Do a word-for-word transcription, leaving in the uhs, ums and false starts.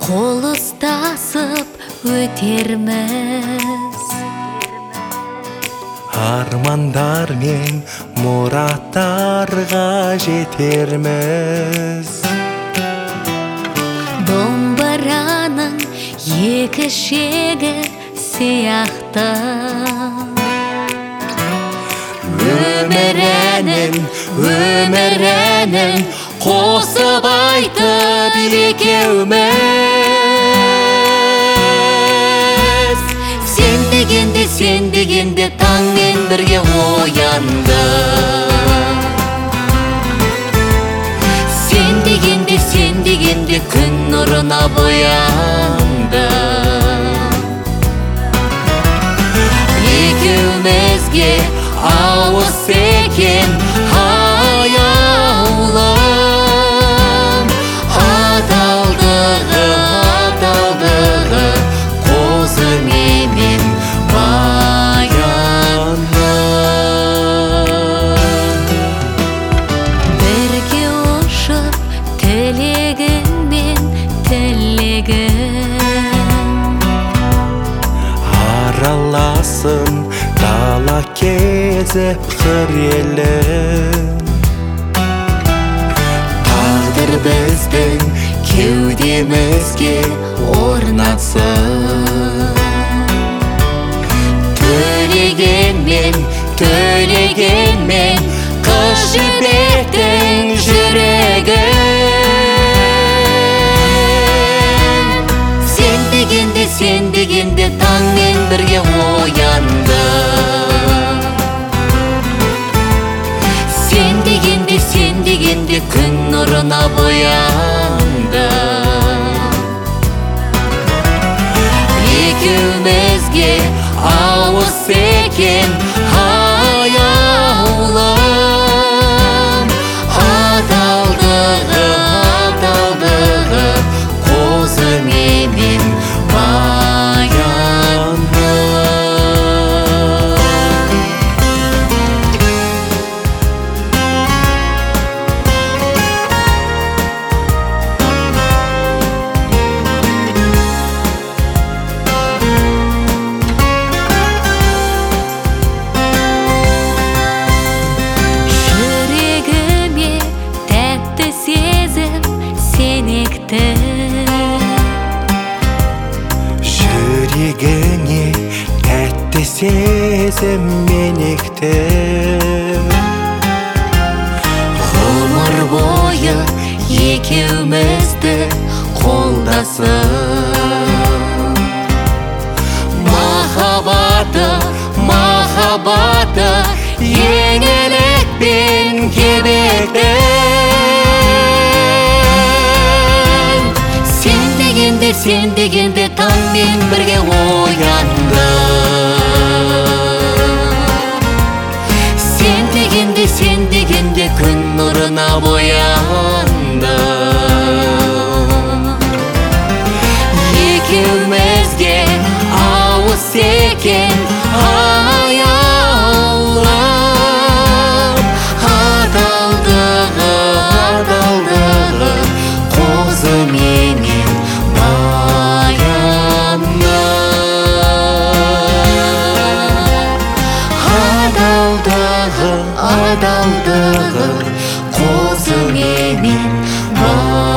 Қол ұстасып өтерміз. Армандар мен мұраттарға жетерміз. Домбыраның екі шегі сияқты, Өмір әнін, өмір әнін қосып айтып екеуміз. сен дегенде, сен дегенде таңмен бірге оянды. Сен дегенде, сен дегенде күн нұрына боянды. Екеумізге ауыз екен аяулым. Адалдығы, адалдығы қозыңмен баянды. Бірге ұшып тілегіңмен тілегім, Араласын дала кезіп қыр елім. тағдыр біздің кеудемізге орнатсын. Төлегенмен, төлегенмен қыз жібектің жүрегін. Сен дегенде, сен дегенде таңмен бірге оянды. Сен дегенде, сен дегенде күн нұрына боянды. Екеумізге ауыз екен аяулым. Адалдығы, адалдығы қозыңмен баянды. Жүрегіме тәтті сезім сенекті. Жүрегіңе тәтті сезім менекті. Ғұмыр бойы екеумізді қолдасып, махаббаты, махаббаты еңелік пен кебектің. Сен дегенде, сен дегенде таңмен бірге оянды. Сен дегенде, сен дегенде күн нұрына боянды. Екеумізге ауыз екен аяулым. Адалдығы, адалдығы қозыңмен баянды. Адалдығы, адалдығы қозыңмен баянды.